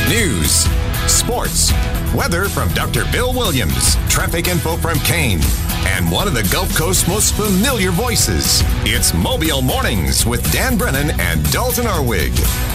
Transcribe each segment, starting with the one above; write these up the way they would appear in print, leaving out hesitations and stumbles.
News, sports, weather from Dr. Bill Williams, traffic info from Kane, and one of the Gulf Coast's most familiar voices. It's Mobile Mornings with Dan Brennan and Dalton Arwig.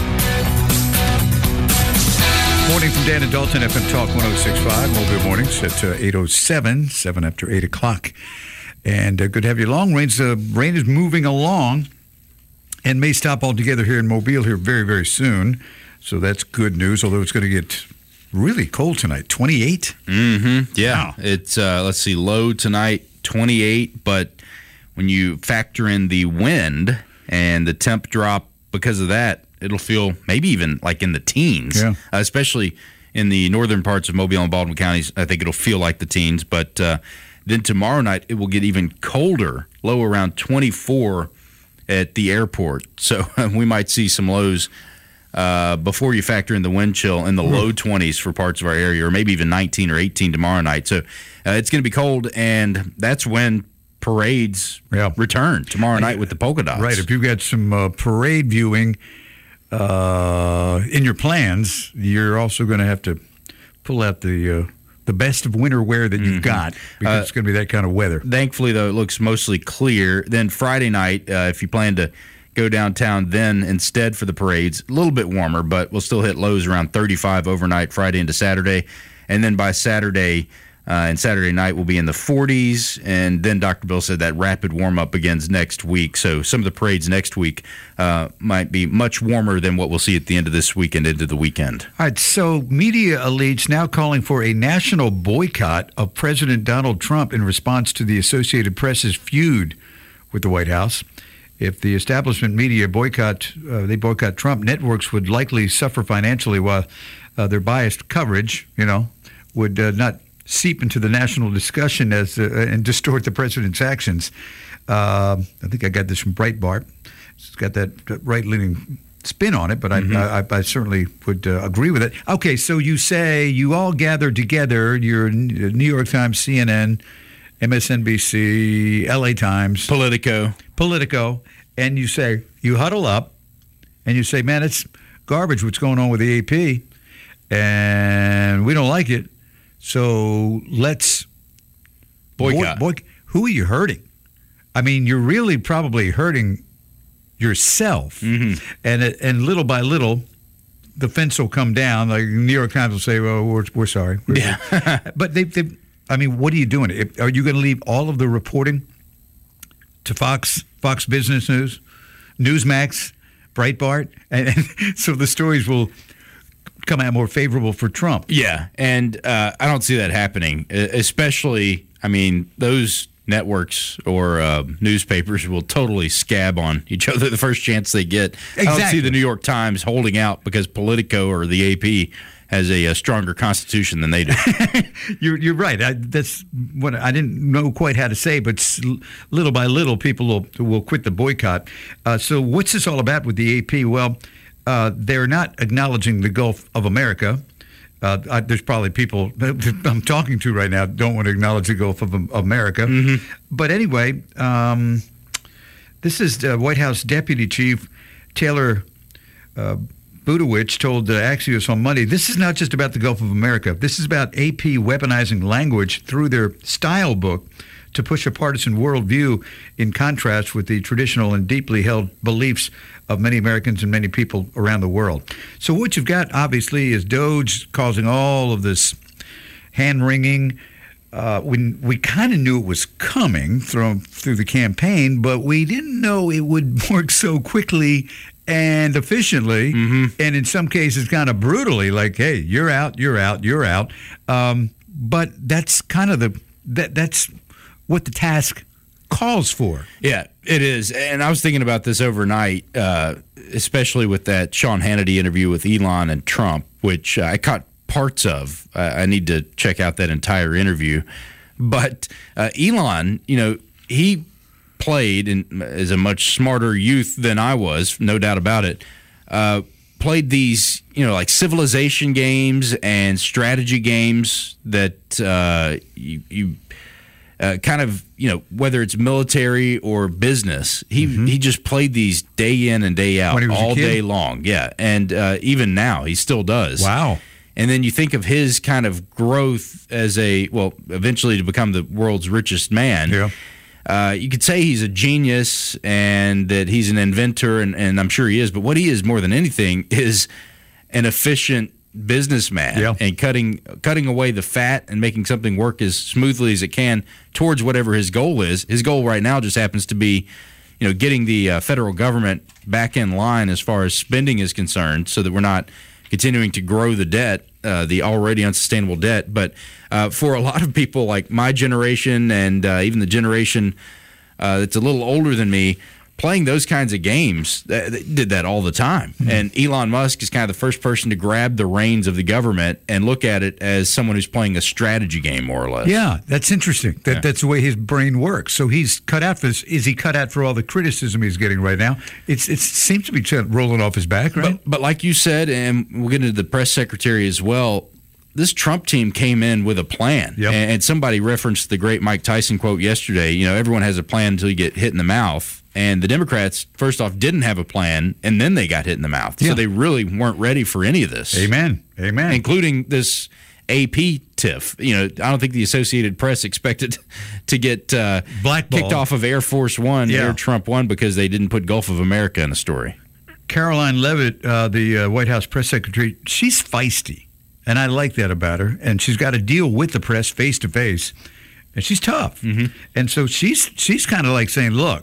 Morning from Dan and Dalton, FM Talk 106.5, Mobile Mornings at 8:07, 7 after 8 o'clock. And good to have you along. Rain is moving along and may stop altogether here in Mobile here very, very soon. So that's good news, although it's going to get really cold tonight. 28? Mm-hmm. Yeah. Wow. It's, let's see, low tonight, 28. But when you factor in the wind and the temp drop because of that, it'll feel maybe even like in the teens, especially in the northern parts of Mobile and Baldwin counties. I think it'll feel like the teens. But then tomorrow night, it will get even colder, low around 24 at the airport. So we might see some lows before you factor in the wind chill in the low 20s for parts of our area, or maybe even 19 or 18 tomorrow night. So it's going to be cold, and that's when parades return tomorrow night with the polka dots. Right. If you've got some parade viewing in your plans, you're also going to have to pull out the best of winter wear that you've got, because it's going to be that kind of weather. Thankfully, though, it looks mostly clear. Then Friday night, if you plan to go downtown then instead for the parades, a little bit warmer, but we'll still hit lows around 35 overnight Friday into Saturday. And then by Saturday and Saturday night, we'll be in the 40s. And then Dr. Bill said that rapid warm-up begins next week. So some of the parades next week might be much warmer than what we'll see at the end of this weekend into the weekend. All right, so media elites now calling for a national boycott of President Donald Trump in response to the Associated Press's feud with the White House. If the establishment media boycott Trump, networks would likely suffer financially, while their biased coverage, would not seep into the national discussion and distort the president's actions. I think I got this from Breitbart. It's got that right-leaning spin on it, but I certainly would agree with it. Okay, so you say you all gather together, your New York Times, CNN, MSNBC, LA Times, Politico, and you say, you huddle up, and you say, man, it's garbage what's going on with the AP, and we don't like it, so let's boycott. Who are you hurting? I mean, you're really probably hurting yourself, and little by little, the fence will come down. Like New York Times will say, well, we're sorry. But I mean, what are you doing? Are you going to leave all of the reporting to Fox Business News, Newsmax, Breitbart? And so the stories will come out more favorable for Trump. Yeah, and I don't see that happening, especially, I mean, those networks or newspapers will totally scab on each other the first chance they get. Exactly. I don't see the New York Times holding out because Politico or the AP has a stronger constitution than they do. You're right. That's what I didn't know quite how to say, but little by little, people will quit the boycott. So what's this all about with the AP? Well, they're not acknowledging the Gulf of America. There's probably people I'm talking to right now don't want to acknowledge the Gulf of America. But anyway, this is White House Deputy Chief Taylor Budowich told Axios on Monday, this is not just about the Gulf of America. This is about AP weaponizing language through their style book to push a partisan worldview in contrast with the traditional and deeply held beliefs of many Americans and many people around the world. So what you've got, obviously, is DOJ causing all of this hand-wringing. We kind of knew it was coming through the campaign, but we didn't know it would work so quickly and efficiently, and in some cases kind of brutally, like, hey, you're out. But that's kind of that's what the task calls for. Yeah, it is. And I was thinking about this overnight, especially with that Sean Hannity interview with Elon and Trump, which I caught parts of. I need to check out that entire interview. But Elon, he played, and as a much smarter youth than I was, no doubt about it, played these, like civilization games and strategy games that you kind of, whether it's military or business, he just played these day in and day out all day long. Yeah. And even now, he still does. Wow. And then you think of his kind of growth as eventually to become the world's richest man. Yeah. You could say he's a genius and that he's an inventor, and I'm sure he is. But what he is more than anything is an efficient businessman and cutting away the fat and making something work as smoothly as it can towards whatever his goal is. His goal right now just happens to be, getting the federal government back in line as far as spending is concerned, so that we're not continuing to grow the debt, the already unsustainable debt. But for a lot of people like my generation and even the generation that's a little older than me, playing those kinds of games, they did that all the time. Mm-hmm. And Elon Musk is kind of the first person to grab the reins of the government and look at it as someone who's playing a strategy game, more or less. Yeah, that's interesting. That's the way his brain works. So he's cut out for this. Is he cut out for all the criticism he's getting right now? It seems to be rolling off his back, right? But like you said, and we'll get into the press secretary as well, this Trump team came in with a plan. Yep. And somebody referenced the great Mike Tyson quote yesterday, everyone has a plan until you get hit in the mouth. And the Democrats, first off, didn't have a plan, and then they got hit in the mouth. Yeah. So they really weren't ready for any of this. Amen. Including this AP tiff. I don't think the Associated Press expected to get kicked off of Air Force One, Air Trump One, because they didn't put Gulf of America in the story. Caroline Leavitt, the White House press secretary, she's feisty, and I like that about her. And she's got to deal with the press face to face, and she's tough. Mm-hmm. And so she's kind of like saying, look,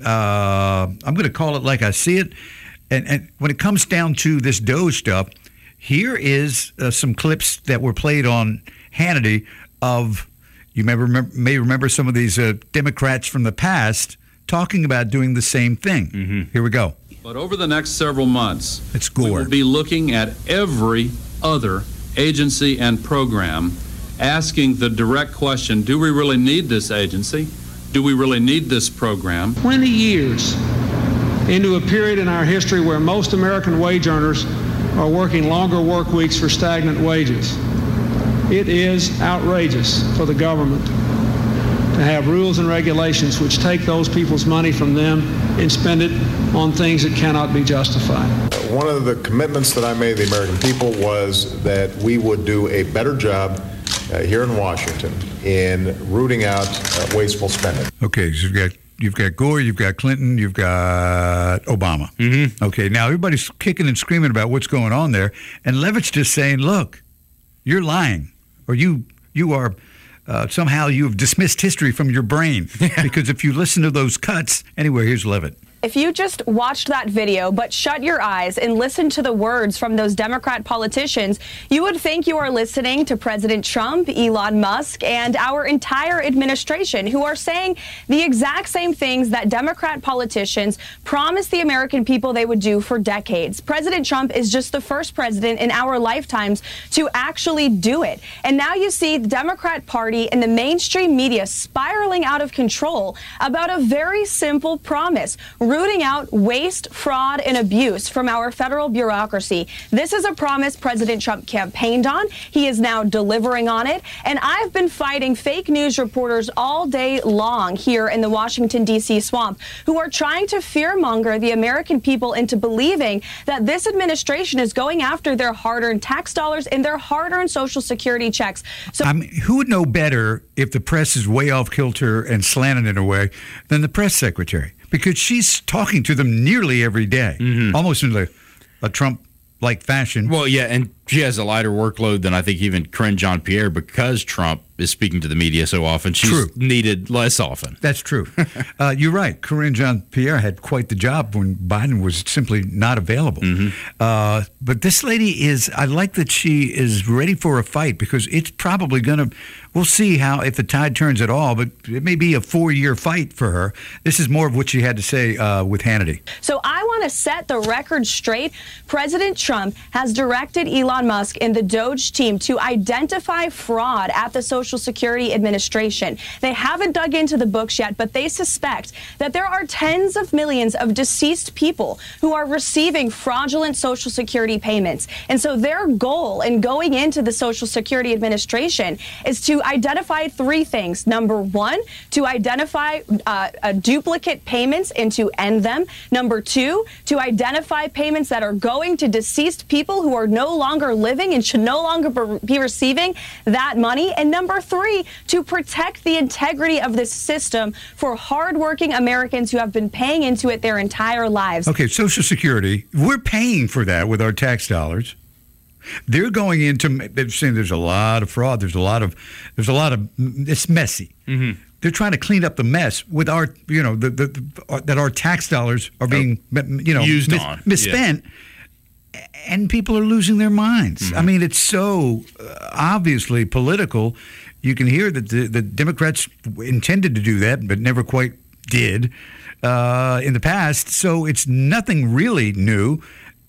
I'm going to call it like I see it. And when it comes down to this Doge stuff, here is some clips that were played on Hannity of, you may remember some of these Democrats from the past talking about doing the same thing. Mm-hmm. Here we go. But over the next several months, we will be looking at every other agency and program, asking the direct question, do we really need this agency? Do we really need this program? 20 years into a period in our history where most American wage earners are working longer work weeks for stagnant wages. It is outrageous for the government to have rules and regulations which take those people's money from them and spend it on things that cannot be justified. One of the commitments that I made to the American people was that we would do a better job here in Washington in rooting out wasteful spending. Okay, so you've got Gore, you've got Clinton, you've got Obama. Mm-hmm. Okay, now everybody's kicking and screaming about what's going on there, and Leavitt's just saying, look, you're lying, or you are somehow you've dismissed history from your brain, because if you listen to those cuts, anyway, here's Leavitt. If you just watched that video but shut your eyes and listened to the words from those Democrat politicians, you would think you are listening to President Trump, Elon Musk, and our entire administration, who are saying the exact same things that Democrat politicians promised the American people they would do for decades. President Trump is just the first president in our lifetimes to actually do it. And now you see the Democrat Party and the mainstream media spiraling out of control about a very simple promise: rooting out waste, fraud, and abuse from our federal bureaucracy. This is a promise President Trump campaigned on. He is now delivering on it. And I've been fighting fake news reporters all day long here in the Washington, D.C. swamp, who are trying to fearmonger the American people into believing that this administration is going after their hard-earned tax dollars and their hard-earned Social Security checks. So, who would know better if the press is way off kilter and slanted in a way than the press secretary? Because she's talking to them nearly every day, almost in a Trump-like fashion. Well, yeah, and she has a lighter workload than I think even Karine Jean-Pierre, because Trump is speaking to the media so often. She's needed less often. That's true. You're right. Karine Jean-Pierre had quite the job when Biden was simply not available. Mm-hmm. But this lady I like that she is ready for a fight, because it's probably going to, we'll see if the tide turns at all, but it may be a 4-year fight for her. This is more of what she had to say with Hannity. So I want to set the record straight. President Trump has directed Elon Elon Musk and the Doge team to identify fraud at the Social Security Administration. They haven't dug into the books yet, but they suspect that there are tens of millions of deceased people who are receiving fraudulent Social Security payments. And so their goal in going into the Social Security Administration is to identify three things. Number one, to identify duplicate payments and to end them. Number two, to identify payments that are going to deceased people who are no longer living and should no longer be receiving that money. And number three, to protect the integrity of this system for hardworking Americans who have been paying into it their entire lives. Okay, Social Security, we're paying for that with our tax dollars. They're going into, they're saying there's a lot of fraud. There's a lot of, it's messy. Mm-hmm. They're trying to clean up the mess with our, that our tax dollars are being, used on, misspent, and people are losing their minds. Mm-hmm. I mean, it's so obviously political. You can hear that the Democrats intended to do that, but never quite did in the past. So it's nothing really new.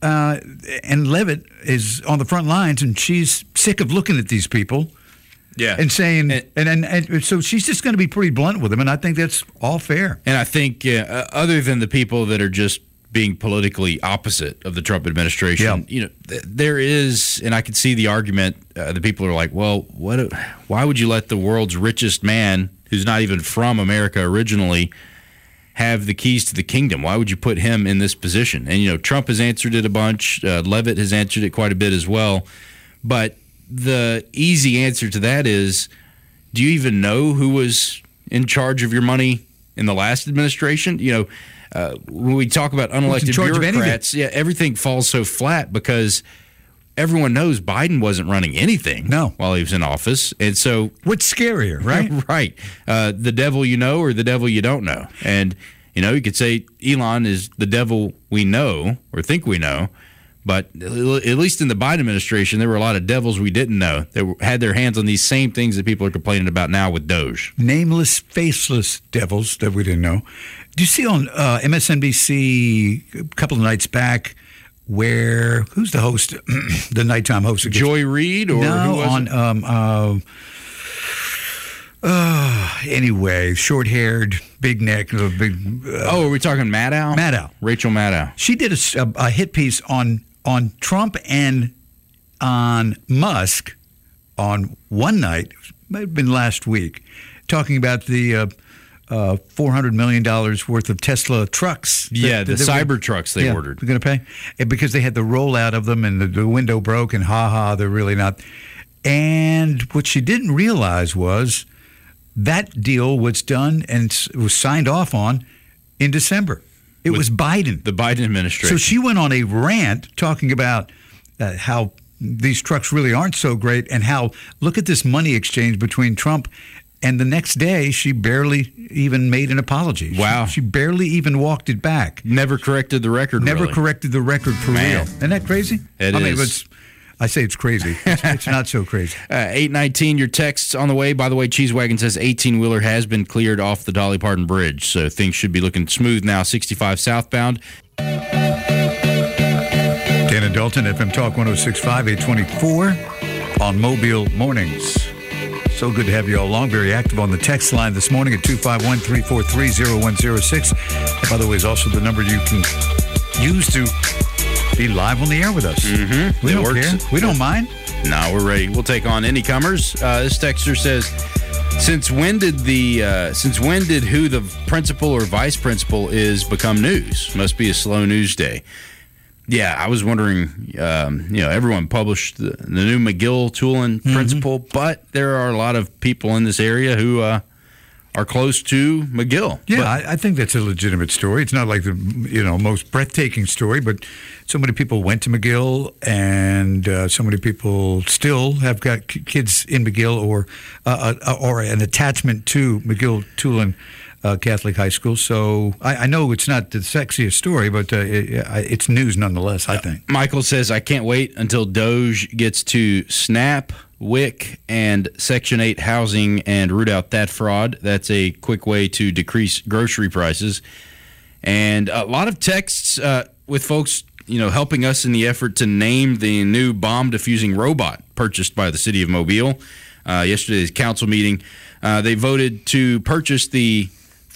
And Levitt is on the front lines, and she's sick of looking at these people. Yeah. And saying, and so she's just going to be pretty blunt with them, and I think that's all fair. And I think, other than the people that are just being politically opposite of the Trump administration, there is, and I can see the argument. The people are like, well, why would you let the world's richest man, who's not even from America originally, have the keys to the kingdom? Why would you put him in this position? And, Trump has answered it a bunch. Levitt has answered it quite a bit as well. But the easy answer to that is, do you even know who was in charge of your money in the last administration? When we talk about unelected bureaucrats, everything falls so flat because everyone knows Biden wasn't running anything while he was in office. And so what's scarier, right? Right. The devil you know or the devil you don't know. And, you could say Elon is the devil we know or think we know. But at least in the Biden administration, there were a lot of devils we didn't know that had their hands on these same things that people are complaining about now with Doge. Nameless, faceless devils that we didn't know. Do you see on MSNBC a couple of nights back where, who's the host, the nighttime host? Joy Reid? Or no, who was anyway, short-haired, big neck, big. Are we talking Maddow? Maddow. Rachel Maddow. She did a hit piece on Trump and on Musk on one night. It might have been last week, talking about the $400 million worth of Tesla trucks. The Cybertrucks they ordered. They're going to pay because they had the rollout of them, and the window broke, and they're really not. And what she didn't realize was that deal was done and was signed off on in December. It was Biden. The Biden administration. So she went on a rant talking about how these trucks really aren't so great and how, look at this money exchange between Trump. And the next day, she barely even made an apology. Wow. She barely even walked it back. Never corrected the record, corrected the record for real. Isn't that crazy? It is. I say it's crazy. It's not so crazy. 819, your text's on the way. By the way, Cheese Wagon says 18-wheeler has been cleared off the Dolly Parton Bridge, so things should be looking smooth now, 65 southbound. Dan and Dalton, FM Talk 106.5, 824 on Mobile Mornings. So good to have you all along. Very active on the text line this morning at 251-343-0106. By the way, is also the number you can use to be live on the air with us. Mm-hmm. We don't care. We don't mind. No, we're ready. We'll take on any comers. This texter says, since when did who the principal or vice principal is become news? Must be a slow news day. Yeah, I was wondering, everyone published the new McGill-Tulin principal, but there are a lot of people in this area who are close to McGill. Yeah, I think that's a legitimate story. It's not like the most breathtaking story, but so many people went to McGill, and so many people still have got kids in McGill or an attachment to McGill-Tulin Catholic High School. So I know it's not the sexiest story, but it's news nonetheless, I think. Michael says, I can't wait until Doge gets to SNAP, WIC, and Section 8 housing and root out that fraud. That's a quick way to decrease grocery prices. And a lot of texts with folks helping us in the effort to name the new bomb diffusing robot purchased by the city of Mobile. Yesterday's council meeting, they voted to purchase the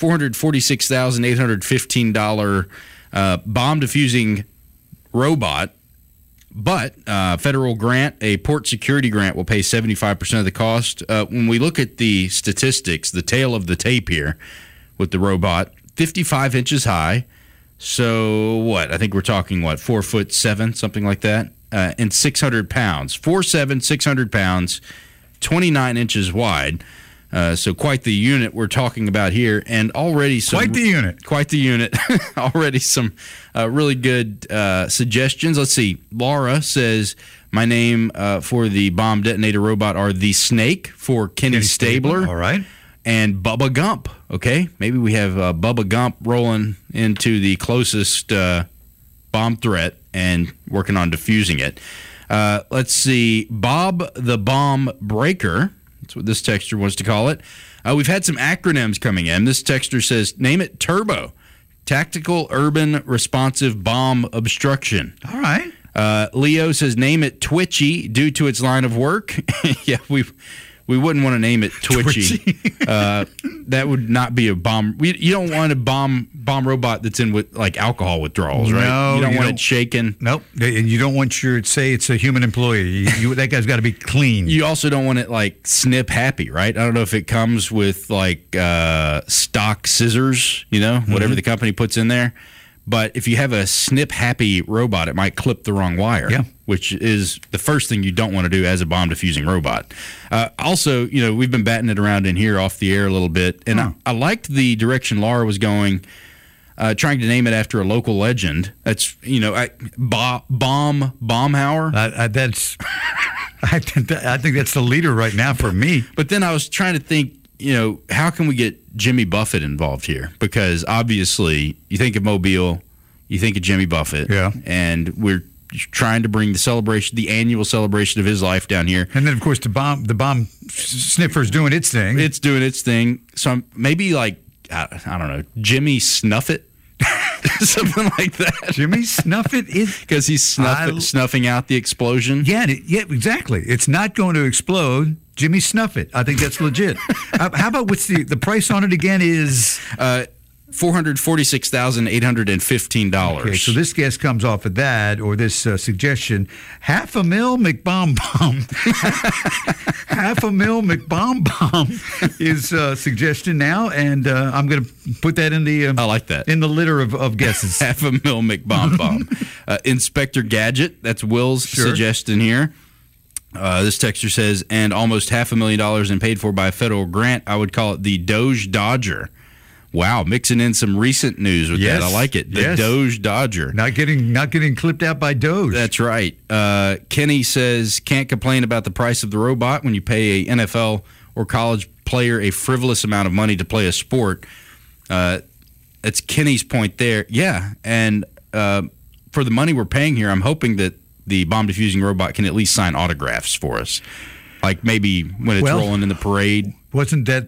$446,815 bomb diffusing robot, but federal grant, a port security grant, will pay 75% of the cost. When we look at the statistics, the tail of the tape here with the robot, 55 inches high. So what? I think we're talking 4'7", something like that, and 600 pounds. 4'7", 600 pounds, 29 inches wide. So quite the unit we're talking about here, and already some quite the unit. Already some really good suggestions. Let's see. Laura says my name for the bomb detonator robot are the Snake for Kenny Stabler. All right. And Bubba Gump. Okay, maybe we have Bubba Gump rolling into the closest bomb threat and working on defusing it. Let's see. Bob the Bomb Breaker. That's what this texter wants to call it. We've had some acronyms coming in. This texter says, name it TURBO. Tactical Urban Responsive Bomb Obstruction. All right. Leo says, name it Twitchy due to its line of work. Yeah, we wouldn't want to name it Twitchy. That would not be a bomb. You don't want a bomb robot that's in with alcohol withdrawals, right? No, you don't want it shaken. Nope. And you don't want say it's a human employee. That guy's got to be clean. You also don't want it snip happy, right? I don't know if it comes with stock scissors, whatever the company puts in there. But if you have a snip happy robot, it might clip the wrong wire, which is the first thing you don't want to do as a bomb diffusing robot. Also, we've been batting it around in here off the air a little bit, and I liked the direction Laura was going, trying to name it after a local legend. That's Baumhauer. I think that's the leader right now for me. But then I was trying to think, how can we get Jimmy Buffett involved here? Because obviously, you think of Mobile, you think of Jimmy Buffett, and we're trying to bring the annual celebration of his life down here. And then, of course, the bomb sniffer's doing its thing. It's doing its thing. So maybe I don't know, Jimmy Snuffit. Something like that. Jimmy Snuffit is because he's snuffing out the explosion. Yeah, exactly. It's not going to explode. Jimmy Snuffit. I think that's legit. How about what's the price on it again? Is $446,815. Okay, so this guess comes off of that, or this suggestion. $500,000 McBomb. $500,000 McBomb is suggestion now, and I'm going to put that in the. I like that in the litter of guesses. $500,000 McBomb. Inspector Gadget. That's Will's suggestion here. This texter says, and almost $500,000 and paid for by a federal grant. I would call it the Doge Dodger. Wow, mixing in some recent news with that. I like it. The Doge Dodger. Not getting clipped out by Doge. That's right. Kenny says, can't complain about the price of the robot when you pay a NFL or college player a frivolous amount of money to play a sport. That's Kenny's point there. Yeah, and for the money we're paying here, I'm hoping that the bomb diffusing robot can at least sign autographs for us. Like maybe when it's rolling in the parade. Wasn't the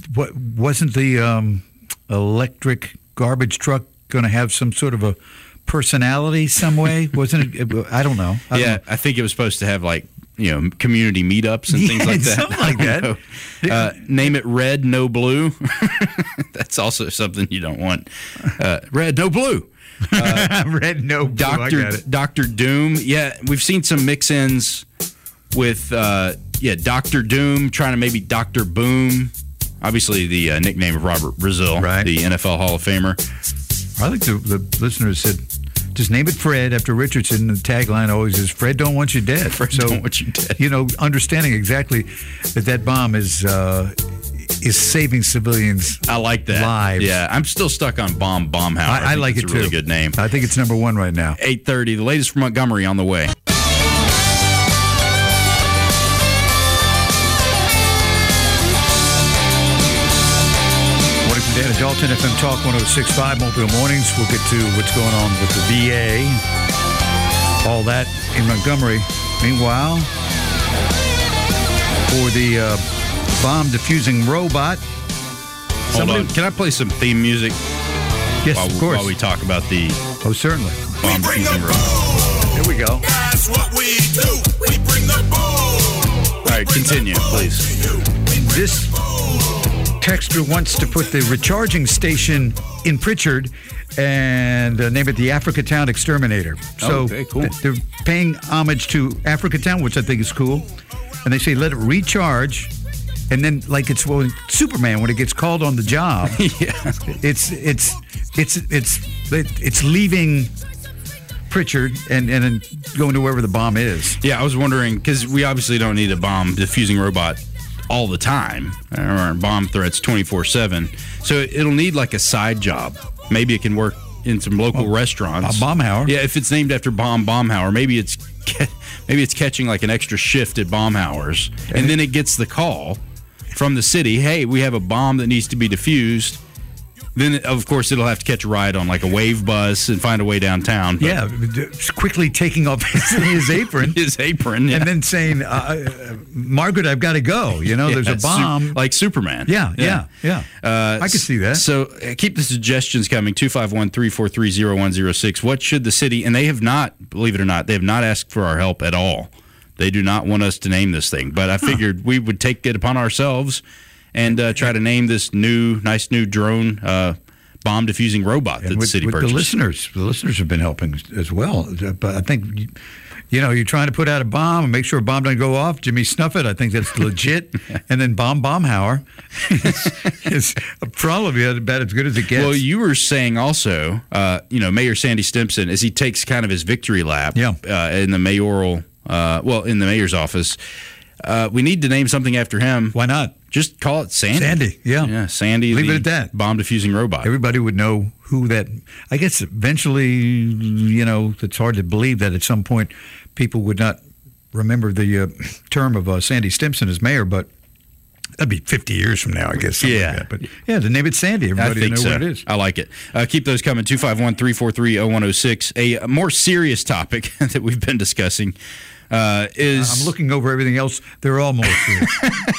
electric garbage truck going to have some sort of a personality some way? Wasn't it? I don't know. I think it was supposed to have community meetups and things like that. Something like that. Name it Red, No Blue. That's also something you don't want. Red, No Blue. Red, No Blue. Dr. Doom. Yeah, we've seen some mix-ins with Dr. Doom trying to maybe Dr. Boom. Obviously, the nickname of Robert Brazil, the NFL Hall of Famer. I think the listeners said, just name it Fred after Richardson. The tagline always is, Fred don't want you dead. Fred don't want you dead. Understanding exactly that bomb is saving civilians. I like that. Lives. Yeah, I'm still stuck on Baumhauer. I like it too. It's a really good name. I think it's number one right now. 8:30, the latest from Montgomery on the way. Dan and Dalton, FM Talk 106.5, Mobile Mornings. We'll get to what's going on with the VA, all that in Montgomery. Meanwhile, for the bomb diffusing robot. Hold on. Can I play some theme music? Yes, of course. While we talk about the certainly. bomb diffusing robot. we go. That's what we do. We bring the boom. All right, continue, please. This texter wants to put the recharging station in Pritchard and name it the Africa Town Exterminator. So okay, cool. They're paying homage to Africa Town, which I think is cool. And they say let it recharge, and then like it's Superman when it gets called on the job. Yeah. It's leaving Pritchard and then going to wherever the bomb is. Yeah, I was wondering, because we obviously don't need a bomb diffusing robot all the time, or bomb threats 24/7. So it'll need like a side job. Maybe it can work in some local restaurants. Baumhauer. Yeah, if it's named after Baumhauer, maybe it's catching like an extra shift at Baumhauer's, and then it gets the call from the city, hey, we have a bomb that needs to be diffused. Then, of course, it'll have to catch a ride on like a wave bus and find a way downtown. But Yeah, quickly taking off his apron. his apron, yeah. And then saying, Margaret, I've got to go. You know, there's a bomb. Like Superman. Yeah. I can see that. So keep the suggestions coming, 251-343-0106. What should the city, and they have not, believe it or not, they have not asked for our help at all. They do not want us to name this thing. But I figured we would take it upon ourselves and try to name this nice new drone bomb diffusing robot that the city purchased. The listeners have been helping as well. But I think, you're trying to put out a bomb and make sure a bomb doesn't go off. Jimmy Snuff It, I think that's legit. And then Baumhauer is probably about as good as it gets. Well, you were saying also, Mayor Sandy Stimpson, as he takes kind of his victory lap in the mayoral, in the mayor's office, we need to name something after him. Why not? Just call it Sandy. Sandy, yeah. Yeah, Sandy. Leave it at that. Bomb diffusing robot. Everybody would know who that. I guess eventually, it's hard to believe that at some point people would not remember the term of Sandy Stimpson as mayor, but that'd be 50 years from now, I guess. Yeah. Like that. But yeah, the name it's Sandy. Everybody will know what it is. I like it. Keep those coming. 251-343-0106. A more serious topic that we've been discussing is I'm looking over everything else. They're all more serious.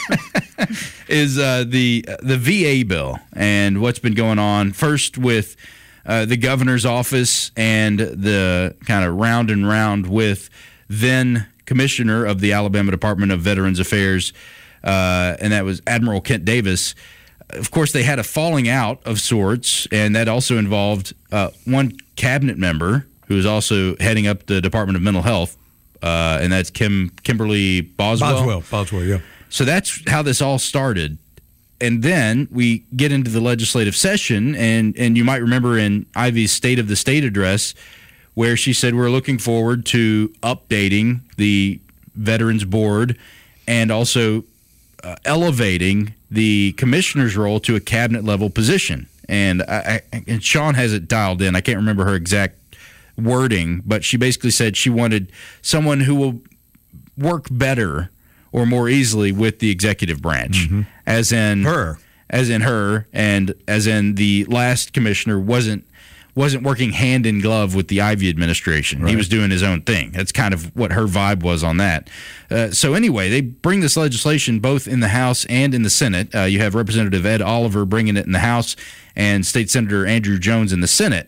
is the VA bill and what's been going on. First with the governor's office and the kind of round and round with then commissioner of the Alabama Department of Veterans Affairs, and that was Admiral Kent Davis. Of course, they had a falling out of sorts, and that also involved one cabinet member who is also heading up the Department of Mental Health, and that's Kimberly Boswell. Boswell, yeah. So that's how this all started. And then we get into the legislative session, and you might remember in Ivy's State of the State address where she said we're looking forward to updating the Veterans Board and also elevating the commissioner's role to a cabinet-level position. And Sean has it dialed in. I can't remember her exact wording, but she basically said she wanted someone who will work better or more easily with the executive branch, as in her, and as in the last commissioner wasn't working hand in glove with the Ivey administration. Right. He was doing his own thing. That's kind of what her vibe was on that. So anyway, they bring this legislation both in the House and in the Senate. You have Representative Ed Oliver bringing it in the House and State Senator Andrew Jones in the Senate.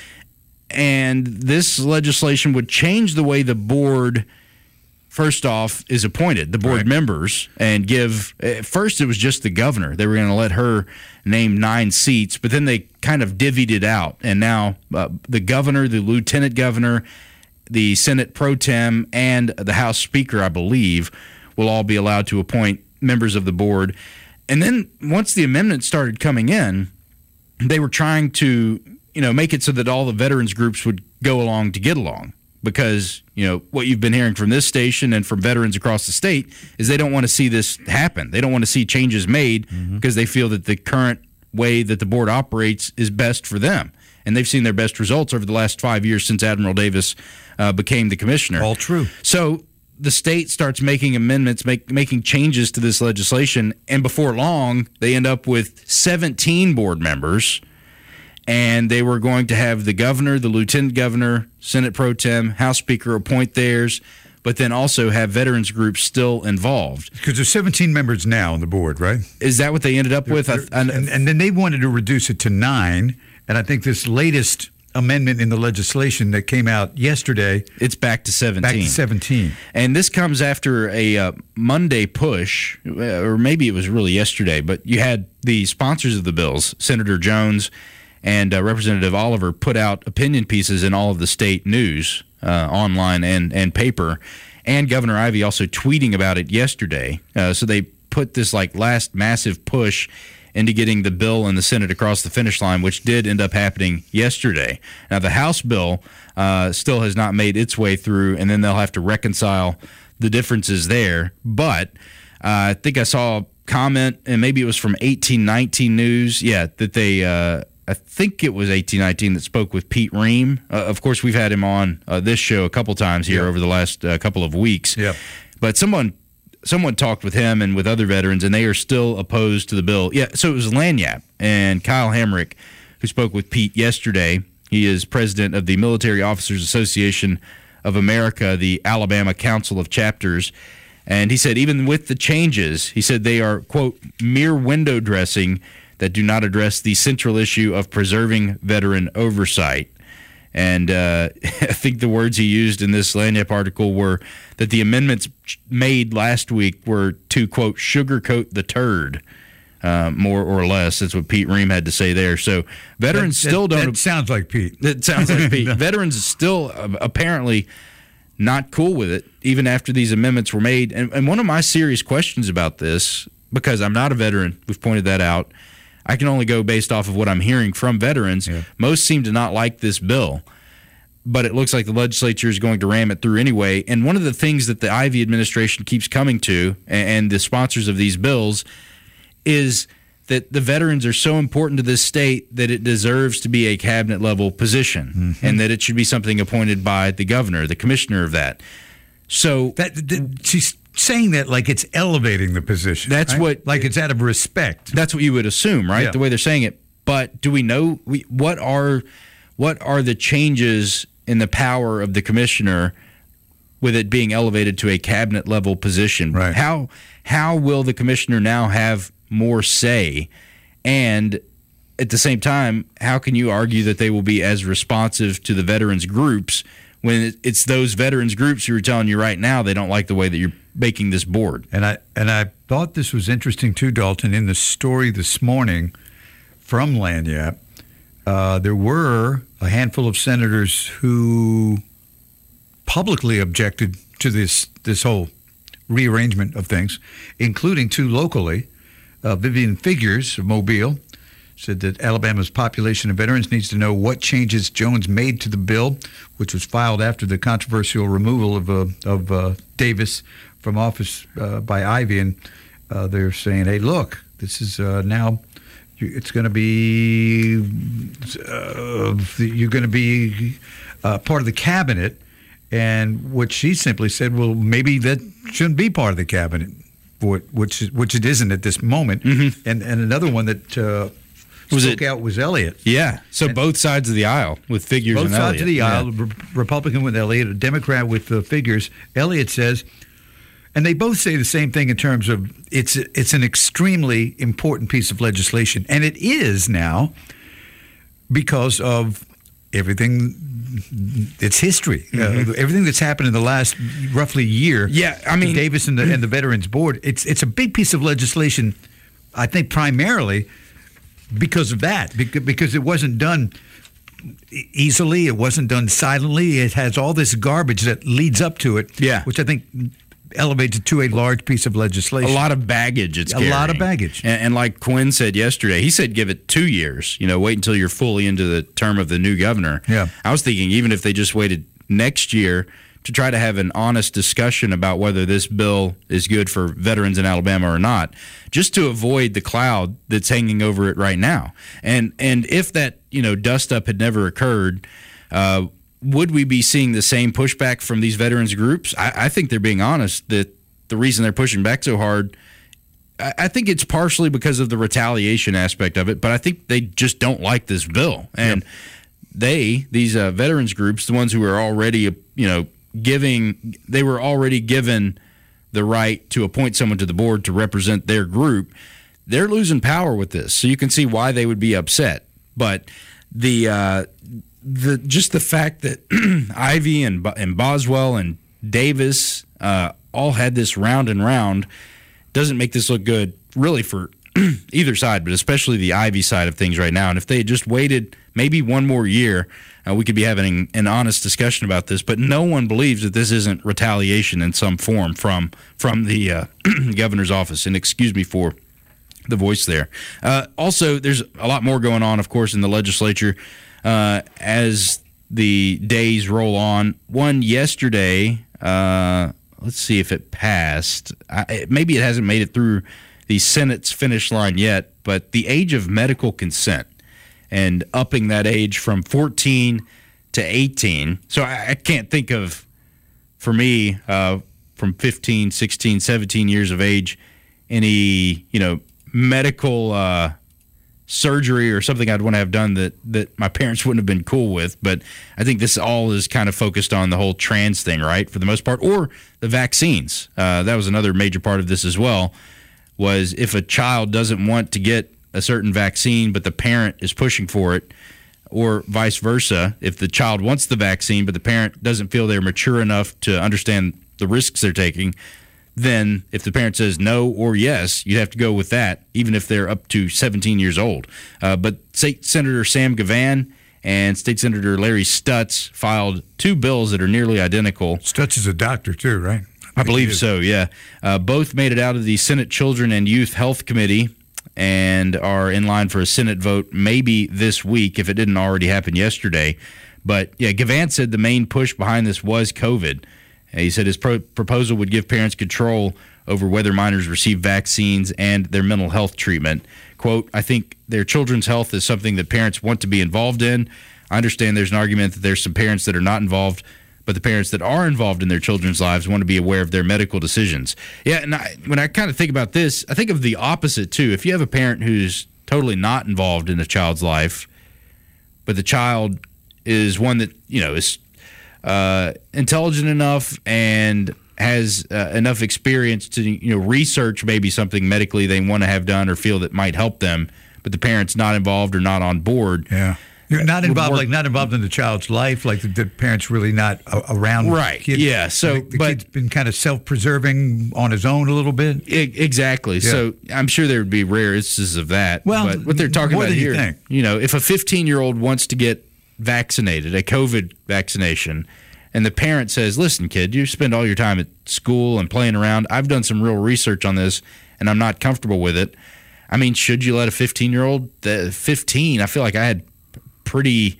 And this legislation would change the way the board, first off, is appointed, the board members, and give, at first it was just the governor. They were going to let her name 9 seats, but then they kind of divvied it out. And now the governor, the lieutenant governor, the Senate pro tem, and the House Speaker, I believe, will all be allowed to appoint members of the board. And then once the amendments started coming in, they were trying to make it so that all the veterans groups would go along to get along. Because, what you've been hearing from this station and from veterans across the state is they don't want to see this happen. They don't want to see changes made because they feel that the current way that the board operates is best for them. And they've seen their best results over the last 5 years since Admiral Davis became the commissioner. All true. So the state starts making amendments, making changes to this legislation, and before long, they end up with 17 board members. And they were going to have the governor, the lieutenant governor, Senate pro tem, House Speaker appoint theirs, but then also have veterans groups still involved. Because there's 17 members now on the board, right? Is that what they ended up with? And then they wanted to reduce it to 9, and I think this latest amendment in the legislation that came out yesterday. It's back to 17. Back to 17. And this comes after a Monday push, or maybe it was really yesterday, but you had the sponsors of the bills, Senator Jones and Representative Oliver, put out opinion pieces in all of the state news, online and paper, and Governor Ivey also tweeting about it yesterday. So they put this like last massive push into getting the bill in the Senate across the finish line, which did end up happening yesterday. Now, the House bill still has not made its way through, and then they'll have to reconcile the differences there. But I think I saw a comment, and maybe it was from 1819 News, that they I think it was 1819 that spoke with Pete Ream. Of course, we've had him on this show a couple times here over the last couple of weeks. Yeah. But someone talked with him and with other veterans, and they are still opposed to the bill. Yeah, so it was Lanyap and Kyle Hamrick who spoke with Pete yesterday. He is president of the Military Officers Association of America, the Alabama Council of Chapters. And he said even with the changes, he said they are, quote, mere window dressing that do not address the central issue of preserving veteran oversight. And I think the words he used in this Lanyap article were that the amendments made last week were to, quote, sugarcoat the turd, more or less. That's what Pete Ream had to say there. So veterans still don't... That sounds like Pete. That sounds like Pete. No. Veterans still apparently not cool with it, even after these amendments were made. And one of my serious questions about this, because I'm not a veteran, we've pointed that out, I can only go based off of what I'm hearing from veterans. Yeah. Most seem to not like this bill, but it looks like the legislature is going to ram it through anyway. And one of the things that the Ivey administration keeps coming to, and the sponsors of these bills, is that the veterans are so important to this state that it deserves to be a cabinet-level position, and that it should be something appointed by the governor, the commissioner of that. So she's saying that like it's elevating the position. That's right? what, like it's out of respect. That's what you would assume, right? Yeah. The way they're saying it. But do we know what are the changes in the power of the commissioner with it being elevated to a cabinet level position? Right. How will the commissioner now have more say? And at the same time, how can you argue that they will be as responsive to the veterans groups when it's those veterans groups who are telling you right now they don't like the way that you're making this board? And I thought this was interesting too, Dalton. In the story this morning from Lanyap, there were a handful of senators who publicly objected to this whole rearrangement of things, including two locally. Vivian Figures of Mobile said that Alabama's population of veterans needs to know what changes Jones made to the bill, which was filed after the controversial removal of Davis from office by Ivey. And they're saying, hey, look, this is now, it's going to be, you're going to be part of the cabinet. And what she simply said, well, maybe that shouldn't be part of the cabinet, which it isn't at this moment. Mm-hmm. And another one that spoke out was Elliott. Yeah, so both sides of the aisle with Figures and Elliott. Both sides of the aisle, Republican with Elliott, a Democrat with Figures. Elliott says, and they both say the same thing in terms of it's an extremely important piece of legislation. And it is now because of everything. It's history. Everything that's happened in the last roughly year. Yeah, I mean, Davis and the Veterans Board. It's a big piece of legislation. I think primarily because of that, because it wasn't done easily. It wasn't done silently. It has all this garbage that leads up to it. Yeah, which I think elevates it to a large piece of legislation. A lot of baggage. It's a lot of baggage. And like Quinn said yesterday, he said give it 2 years. Wait until you're fully into the term of the new governor. Yeah. I was thinking even if they just waited next year to try to have an honest discussion about whether this bill is good for veterans in Alabama or not, just to avoid the cloud that's hanging over it right now. And if that dust up had never occurred, would we be seeing the same pushback from these veterans groups? I think they're being honest that the reason they're pushing back so hard, I think it's partially because of the retaliation aspect of it, but I think they just don't like this bill. And these veterans groups, the ones who are already, they were already given the right to appoint someone to the board to represent their group, they're losing power with this. So you can see why they would be upset. But the just the fact that Ivy and Boswell and Davis all had this round and round doesn't make this look good, really, for either side, but especially the Ivy side of things right now. And if they had just waited maybe one more year, we could be having an honest discussion about this. But no one believes that this isn't retaliation in some form from the governor's office. And excuse me for the voice there. Also, there's a lot more going on, of course, in the legislature as the days roll on. One yesterday, let's see if it passed. Maybe it hasn't made it through the Senate's finish line yet, but the age of medical consent and upping that age from 14 to 18. So I can't think of, for me, from 15, 16, 17 years of age, any, medical surgery or something I'd want to have done that my parents wouldn't have been cool with. But I think this all is kind of focused on the whole trans thing, right, for the most part, or the vaccines. That was another major part of this as well, was if a child doesn't want to get a certain vaccine but the parent is pushing for it, or vice versa, if the child wants the vaccine but the parent doesn't feel they're mature enough to understand the risks they're taking, then if the parent says no or yes, you have to go with that, even if they're up to 17 years old. But State Senator Sam Gavan and State Senator Larry Stutz filed two bills that are nearly identical. Stutz is a doctor too, right? I believe so, yeah. Both made it out of the Senate Children and Youth Health Committee and are in line for a Senate vote maybe this week if it didn't already happen yesterday. But, yeah, Gavan said the main push behind this was COVID. He said his proposal would give parents control over whether minors receive vaccines and their mental health treatment. Quote, I think their children's health is something that parents want to be involved in. I understand there's an argument that there's some parents that are not involved, but the parents that are involved in their children's lives want to be aware of their medical decisions. Yeah, and when I kind of think about this, I think of the opposite, too. If you have a parent who's totally not involved in a child's life, but the child is one that, is intelligent enough and has enough experience to, research maybe something medically they want to have done or feel that might help them, but the parent's not involved or not on board. Yeah. You're not involved, not involved in the child's life, like the parent's really not around. Right. The kid. Yeah. So, the kid's been kind of self-preserving on his own a little bit. Exactly. Yeah. So, I'm sure there would be rare instances of that. Well, but what they're talking about here, think? If a 15-year-old wants to get vaccinated, a COVID vaccination, and the parent says, "Listen, kid, you spend all your time at school and playing around. I've done some real research on this, and I'm not comfortable with it." I mean, should you let a 15-year-old? 15. I feel like I had pretty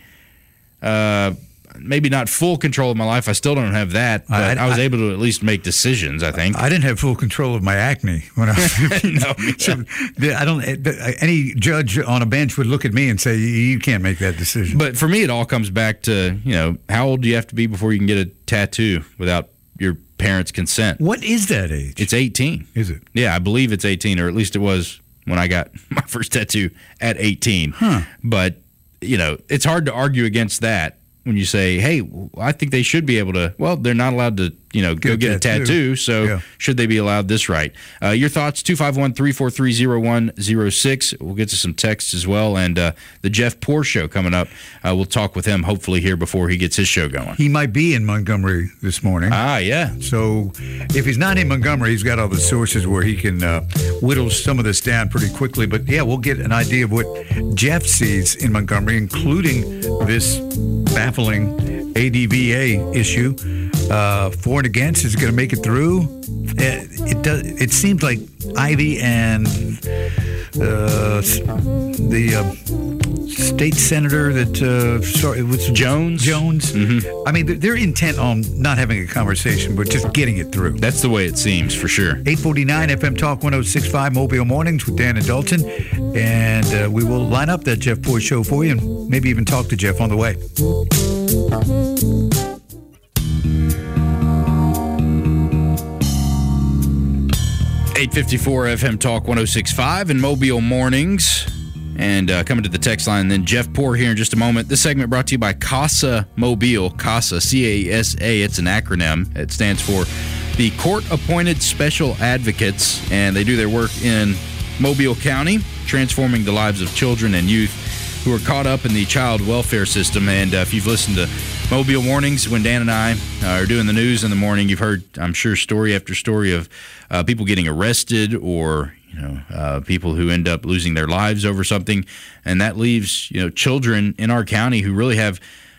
maybe not full control of my life. I still don't have that, but I was able to at least make decisions, I think. I didn't have full control of my acne when I was 15. No, yeah. Any judge on a bench would look at me and say, you can't make that decision. But for me, it all comes back to, how old do you have to be before you can get a tattoo without your parents' consent? What is that age? It's 18. Is it? Yeah, I believe it's 18, or at least it was when I got my first tattoo at 18. Huh. But it's hard to argue against that when you say, hey, I think they should be able to, well, they're not allowed to, go get a tattoo, so should they be allowed this right? Your thoughts, 251-343-0106. We'll get to some texts as well, and the Jeff Poor Show coming up. We'll talk with him hopefully here before he gets his show going. He might be in Montgomery this morning. Ah, yeah. So if he's not in Montgomery, he's got all the sources where he can whittle some of this down pretty quickly. But, yeah, we'll get an idea of what Jeff sees in Montgomery, including this baffling ADVA issue. For and against, is it going to make it through? It seems like Ivy and the state senator it was Jones. Mm-hmm. I mean, they're intent on not having a conversation, but just getting it through. That's the way it seems, for sure. 849 FM Talk 106.5 Mobile Mornings with Dan and Dalton, and we will line up that Jeff Poor Show for you, and maybe even talk to Jeff on the way. 854 FM Talk 106.5 in Mobile Mornings. And coming to the text line, and then Jeff Poor here in just a moment. This segment brought to you by CASA Mobile. CASA, C-A-S-A, it's an acronym. It stands for the Court-Appointed Special Advocates, and they do their work in Mobile County, transforming the lives of children and youth who are caught up in the child welfare system. And if you've listened to Mobile Mornings, when Dan and I are doing the news in the morning, you've heard, I'm sure, story after story of people getting arrested or people who end up losing their lives over something. And that leaves children in our county who really have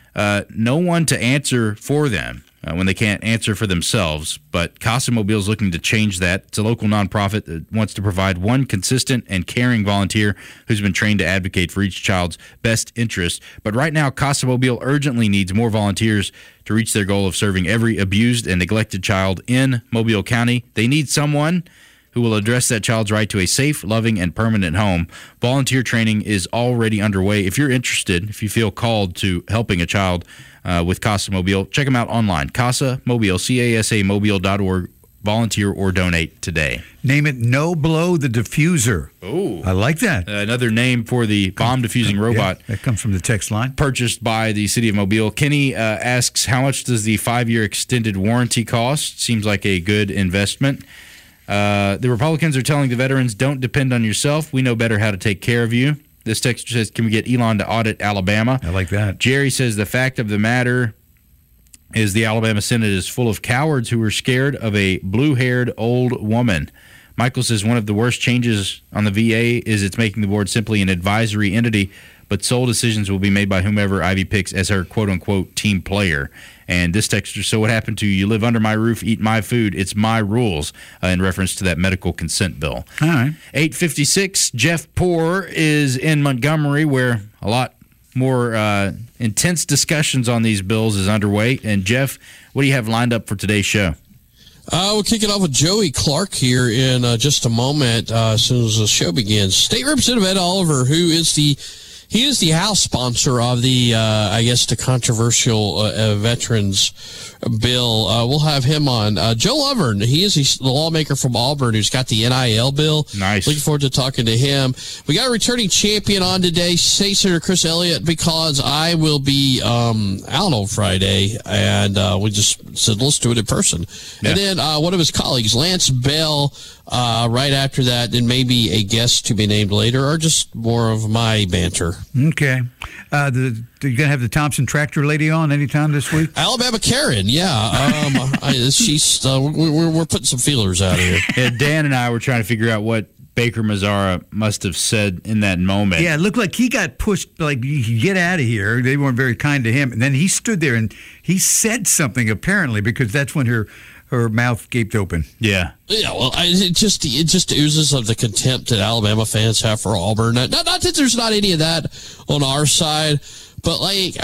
no one to answer for them when they can't answer for themselves. But Casa Mobile is looking to change that. It's a local nonprofit that wants to provide one consistent and caring volunteer who's been trained to advocate for each child's best interest. But right now, Casa Mobile urgently needs more volunteers to reach their goal of serving every abused and neglected child in Mobile County. They need someone who will address that child's right to a safe, loving, and permanent home. Volunteer training is already underway. If you're interested, if you feel called to helping a child with Casa Mobile, check them out online. Casa Mobile, CASAmobile.org. Volunteer or donate today. Name it No Blow the Diffuser. Oh, I like that. Another name for the bomb diffusing robot. Yeah, that comes from the text line. Purchased by the city of Mobile. Kenny asks, how much does the 5-year extended warranty cost? Seems like a good investment. The Republicans are telling the veterans, don't depend on yourself. We know better how to take care of you. This texter says, can we get Elon to audit Alabama? I like that. Jerry says, the fact of the matter is the Alabama Senate is full of cowards who are scared of a blue-haired old woman. Michael says, one of the worst changes on the VA is it's making the board simply an advisory entity, but sole decisions will be made by whomever Ivy picks as her quote-unquote team player. And this texter, so what happened to you live under my roof, eat my food, it's my rules, in reference to that medical consent bill. All right. 8:56, Jeff Poor is in Montgomery, where a lot more intense discussions on these bills is underway. And Jeff, what do you have lined up for today's show? We'll kick it off with Joey Clark here in just a moment as soon as the show begins. State Representative Ed Oliver, who is the House sponsor of the, the controversial veterans bill. We'll have him on. Joe Lovern, he is the lawmaker from Auburn who's got the NIL bill. Nice. Looking forward to talking to him. We got a returning champion on today, State Senator Chris Elliott, because I will be out on Friday, and we just said, let's do it in person. Yeah. And then one of his colleagues, Lance Bell, right after that, and maybe a guest to be named later, or just more of my banter. Okay. You're going to have the Thompson tractor lady on anytime this week? Alabama Karen, yeah. She's we're putting some feelers out here. Yeah, Dan and I were trying to figure out what Baker Mazzara must have said in that moment. Yeah, it looked like he got pushed, like, get out of here. They weren't very kind to him. And then he stood there and he said something, apparently, because that's when her mouth gaped open. Yeah. Yeah, well, it just oozes of the contempt that Alabama fans have for Auburn. Not that there's not any of that on our side, but like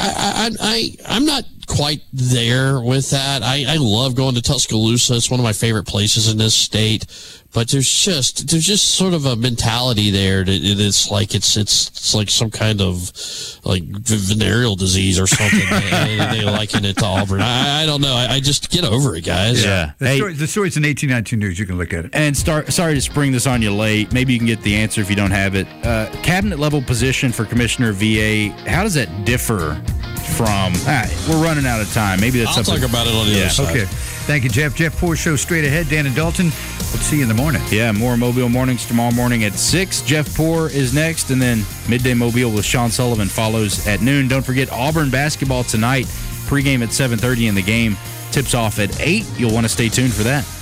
I'm not quite there with that. I love going to Tuscaloosa. It's one of my favorite places in this state. But there's just sort of a mentality there that it's like some kind of like venereal disease or something. They liken it to Auburn. I don't know. I just get over it, guys. Yeah. The story's in 1892 News. You can look at it. And sorry to spring this on you late. Maybe you can get the answer if you don't have it. Cabinet level position for Commissioner of VA. How does that differ from? We're running out of time. Maybe that's I'll something. talk about it on the other side. Okay. Thank you, Jeff. Jeff Poor Show straight ahead. Dan and Dalton, we'll see you in the morning. Yeah, more Mobile Mornings tomorrow morning at 6. Jeff Poor is next, and then Midday Mobile with Sean Sullivan follows at noon. Don't forget Auburn basketball tonight. Pregame at 7:30 and the game tips off at 8. You'll want to stay tuned for that.